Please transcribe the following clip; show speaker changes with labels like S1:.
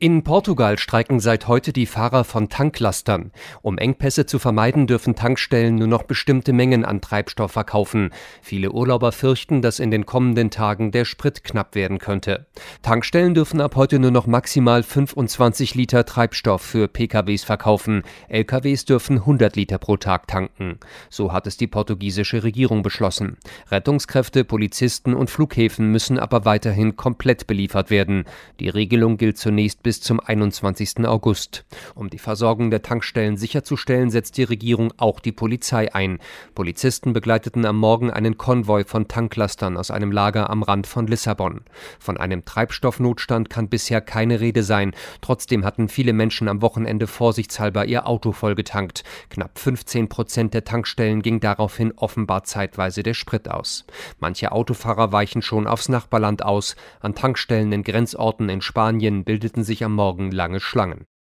S1: In Portugal streiken seit heute die Fahrer von Tanklastern. Um Engpässe zu vermeiden, dürfen Tankstellen nur noch bestimmte Mengen an Treibstoff verkaufen. Viele Urlauber fürchten, dass in den kommenden Tagen der Sprit knapp werden könnte. Tankstellen dürfen ab heute nur noch maximal 25 Liter Treibstoff für PKWs verkaufen. LKWs dürfen 100 Liter pro Tag tanken. So hat es die portugiesische Regierung beschlossen. Rettungskräfte, Polizisten und Flughäfen müssen aber weiterhin komplett beliefert werden. Die Regelung gilt zunächst bis zum 21. August. Um die Versorgung der Tankstellen sicherzustellen, setzt die Regierung auch die Polizei ein. Polizisten begleiteten am Morgen einen Konvoi von Tanklastern aus einem Lager am Rand von Lissabon. Von einem Treibstoffnotstand kann bisher keine Rede sein. Trotzdem hatten viele Menschen am Wochenende vorsichtshalber ihr Auto vollgetankt. Knapp 15% der Tankstellen ging daraufhin offenbar zeitweise der Sprit aus. Manche Autofahrer weichen schon aufs Nachbarland aus. An Tankstellen in Grenzorten in Spanien bildeten sich am Morgen lange Schlangen.